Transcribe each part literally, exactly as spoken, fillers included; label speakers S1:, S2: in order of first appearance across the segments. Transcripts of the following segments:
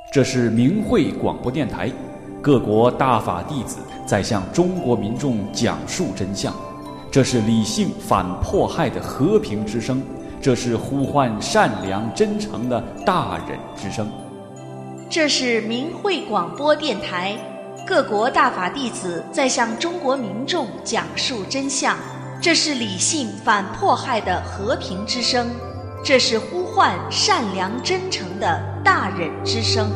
S1: 这是明慧广播电台，各国大法弟子在向中国民众讲述真相。这是理性反迫害的和平之声，这是呼唤善良真诚的大忍之声。
S2: 这是明慧广播电台，各国大法弟子在向中国民众讲述真相。这是理性反迫害的和平之声，这是呼唤善良真诚的大忍之声。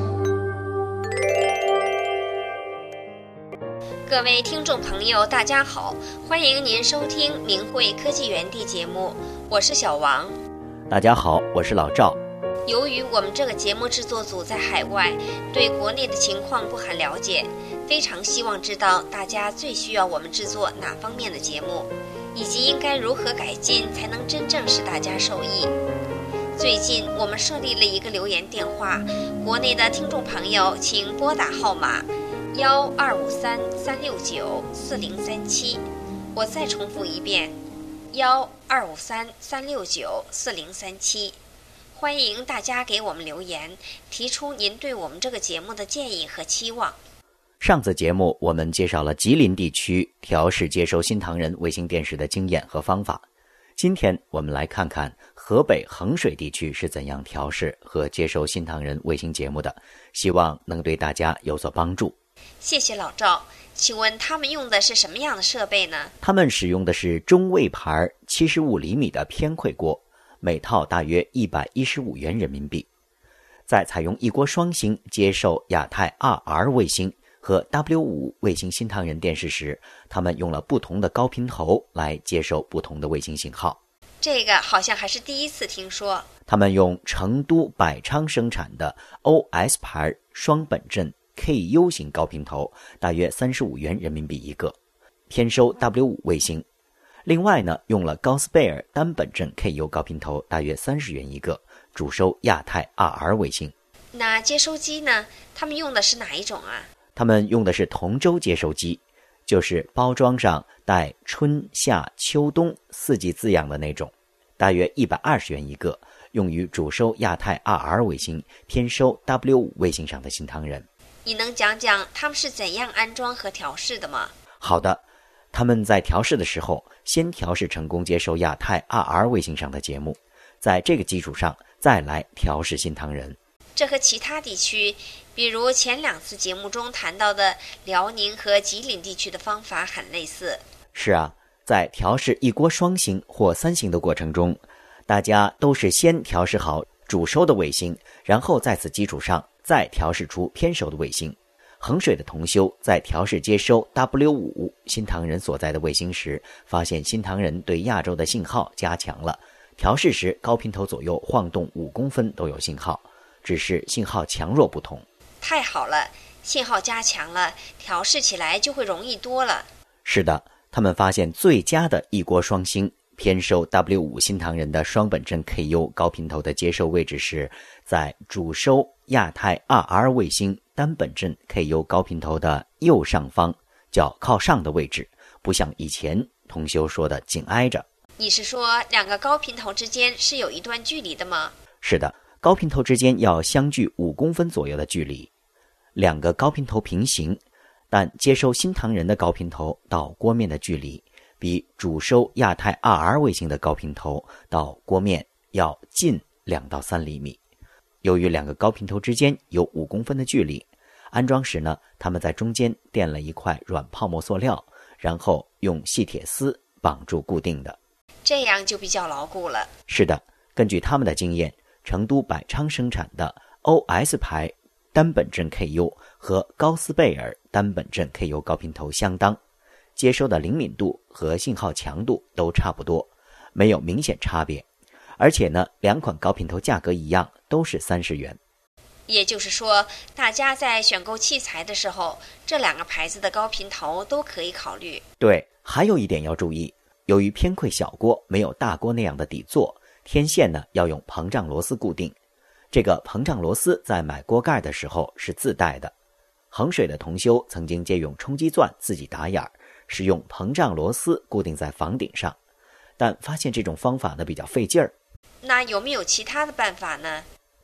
S3: 各位听众朋友，大家好，欢迎您收听明慧科技园地节目，我是小王。
S4: 大家好，我是老赵。
S3: 由于我们这个节目制作组在海外，对国内的情况不很了解，非常希望知道大家最需要我们制作哪方面的节目，以及应该如何改进才能真正使大家受益。最近我们设立了一个留言电话，国内的听众朋友请拨打号码幺二五三三六九四零三七，我再重复一遍，幺二五三三六九四零三七。欢迎大家给我们留言，提出您对我们这个节目的建议和期望。
S4: 上次节目我们介绍了吉林地区调试接收新唐人卫星电视的经验和方法，今天我们来看看河北衡水地区是怎样调试和接收新唐人卫星节目的，希望能对大家有所帮助。
S3: 谢谢老赵，请问他们用的是什么样的设备呢？
S4: 他们使用的是中卫牌七十五厘米的偏馈锅，每套大约一百一十五元人民币。在采用一锅双星接受亚太 二 R 卫星和 W 五 卫星新唐人电视时，他们用了不同的高频头来接收不同的卫星信号。
S3: 这个好像还是第一次听说。
S4: 他们用成都百昌生产的 O S 牌双本阵 K U 型高频头，大约三十五元人民币一个，偏收 W 五 卫星。另外呢，用了高斯贝尔单本阵 K U 高频头，大约三十元一个，主收亚太 二 R 卫星。
S3: 那接收机呢？他们用的是哪一种啊？
S4: 他们用的是同舟接收机，就是包装上带春夏秋冬四季字样的那种，大约一百二十元一个，用于主收亚太 二 R 卫星，偏收 W 五 卫星上的新唐人。
S3: 你能讲讲他们是怎样安装和调试的吗？
S4: 好的，他们在调试的时候，先调试成功接收亚太 二 R 卫星上的节目，在这个基础上再来调试新唐人。
S3: 这和其他地区，比如前两次节目中谈到的辽宁和吉林地区的方法很类似。
S4: 是啊，在调试一锅双星或三星的过程中，大家都是先调试好主收的卫星，然后在此基础上再调试出偏收的卫星。衡水的同修在调试接收 W 五 新唐人所在的卫星时，发现新唐人对亚洲的信号加强了，调试时高频头左右晃动五公分都有信号，只是信号强弱不同。
S3: 太好了，信号加强了，调试起来就会容易多了。
S4: 是的，他们发现最佳的一锅双星偏收 W 五 新唐人的双本阵 K U 高频头的接收位置是在主收亚太 二 R 卫星单本阵 K U 高频头的右上方较靠上的位置，不像以前同修说的紧挨着。
S3: 你是说两个高频头之间是有一段距离的吗？
S4: 是的，高频头之间要相距五公分左右的距离，两个高频头平行，但接收新唐人的高频头到锅面的距离比主收亚太 二 R 卫星的高频头到锅面要近两到三厘米。由于两个高频头之间有五公分的距离，安装时呢，他们在中间垫了一块软泡沫塑料，然后用细铁丝绑住固定的，
S3: 这样就比较牢固了。
S4: 是的，根据他们的经验，成都百昌生产的 O S 牌单本阵 K U 和高斯贝尔单本阵 K U 高频头相当，接收的灵敏度和信号强度都差不多，没有明显差别。而且呢，两款高频头价格一样，都是三十元。
S3: 也就是说，大家在选购器材的时候，这两个牌子的高频头都可以考虑。
S4: 对，还有一点要注意，由于偏馈小锅没有大锅那样的底座，天线呢要用膨胀螺丝固定。这个膨胀螺丝在买锅盖的时候是自带的。衡水的同修曾经借用冲击钻自己打眼，使用膨胀螺丝固定在房顶上，但发现这种方法呢比较费劲儿。
S3: 那有没有其他的办法呢？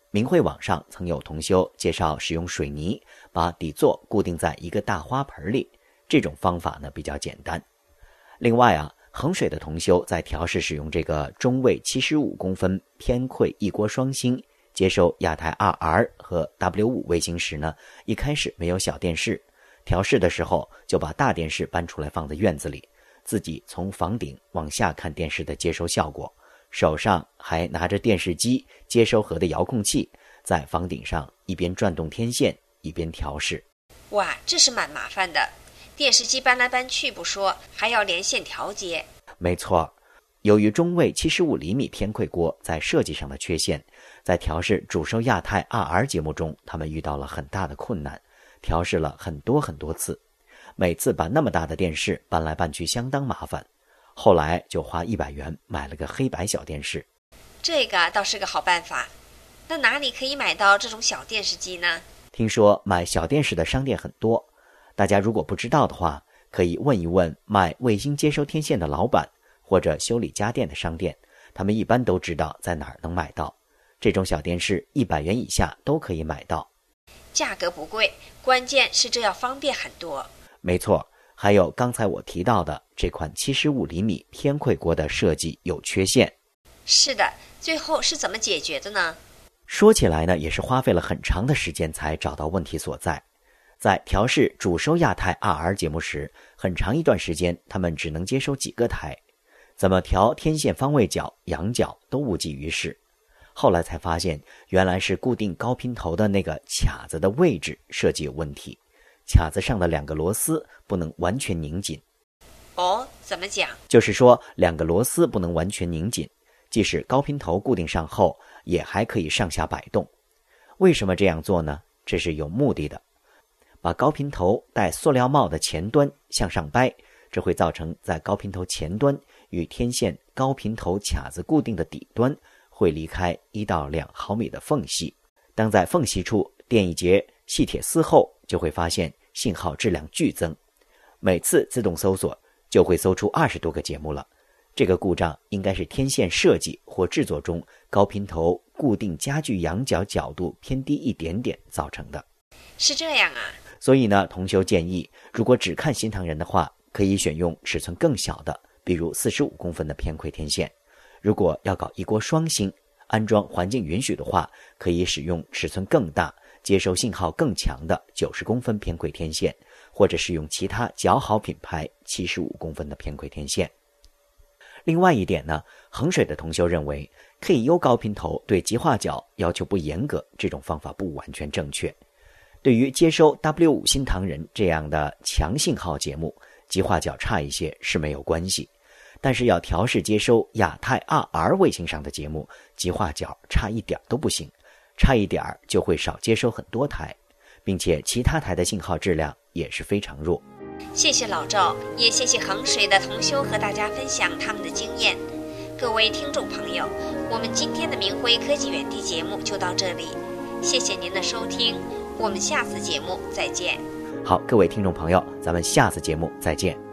S4: 明慧网上曾有同修介绍使用水泥把底座固定在一个大花盆里，这种方法呢比较简单。另外啊，衡水的同修在调试使用这个中位七十五公分偏馈一锅双星接收亚太 二 R 和 W 五 卫星时呢，一开始没有小电视，调试的时候就把大电视搬出来放在院子里，自己从房顶往下看电视的接收效果，手上还拿着电视机接收盒的遥控器，在房顶上一边转动天线一边调试。
S3: 哇，这是蛮麻烦的，电视机搬来搬去不说，还要连线调节。
S4: 没错，由于中位七十五厘米偏馈锅在设计上的缺陷，在调试主收亚太 二 R 节目中，他们遇到了很大的困难，调试了很多很多次，每次把那么大的电视搬来搬去相当麻烦。后来就花一百元买了个黑白小电视。
S3: 这个倒是个好办法。那哪里可以买到这种小电视机呢？
S4: 听说买小电视的商店很多，大家如果不知道的话，可以问一问卖卫星接收天线的老板或者修理家电的商店，他们一般都知道在哪儿能买到。这种小电视一百元以下都可以买到，
S3: 价格不贵，关键是这要方便很多。
S4: 没错，还有刚才我提到的这款七十五厘米偏馈锅的设计有缺陷。
S3: 是的，最后是怎么解决的呢？
S4: 说起来呢，也是花费了很长的时间才找到问题所在。在调试主收亚太 二 R 节目时，很长一段时间他们只能接收几个台，怎么调天线方位角、仰角都无济于事。后来才发现，原来是固定高频头的那个卡子的位置设计有问题，卡子上的两个螺丝不能完全拧紧。
S3: 哦，怎么讲？
S4: 就是说两个螺丝不能完全拧紧，即使高频头固定上后，也还可以上下摆动。为什么这样做呢？这是有目的的。把高频头戴塑料帽的前端向上掰，这会造成在高频头前端与天线高频头卡子固定的底端会离开一到两毫米的缝隙。当在缝隙处垫一节细铁丝后，就会发现信号质量剧增，每次自动搜索就会搜出二十多个节目了。这个故障应该是天线设计或制作中高频头固定夹具仰角角度偏低一点点造成的。
S3: 是这样啊。
S4: 所以呢，同修建议，如果只看新唐人的话，可以选用尺寸更小的，比如四十五公分的偏馈天线。如果要搞一锅双星，安装环境允许的话，可以使用尺寸更大、接收信号更强的九十公分偏馈天线，或者是用其他较好品牌七十五公分的偏馈天线。另外一点呢，衡水的同修认为 K U 高频头对极化角要求不严格，这种方法不完全正确。对于接收 W 五 新唐人这样的强信号节目，极化角差一些是没有关系，但是要调试接收亚太 二 R 卫星上的节目，极化角差一点都不行，差一点就会少接收很多台，并且其他台的信号质量也是非常弱。
S3: 谢谢老赵，也谢谢衡水的同修和大家分享他们的经验。各位听众朋友，我们今天的明辉科技园地节目就到这里，谢谢您的收听，我们下次节目再见。
S4: 好，各位听众朋友，咱们下次节目再见。